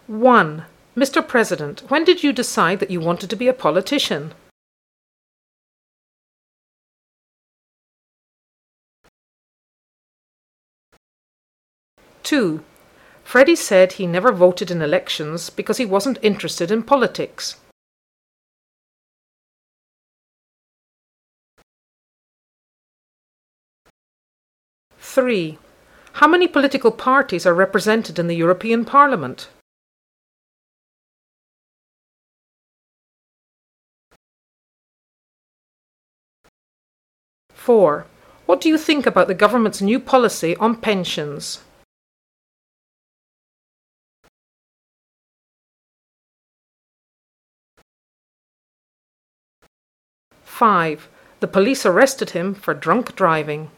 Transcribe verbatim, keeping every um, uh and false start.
one. Mister President, when did you decide that you wanted to be a politician? two. Freddie said he never voted in elections because he wasn't interested in politics. three. How many political parties are represented in the European Parliament? four. What do you think about the government's new policy on pensions? five. The police arrested him for drunk driving.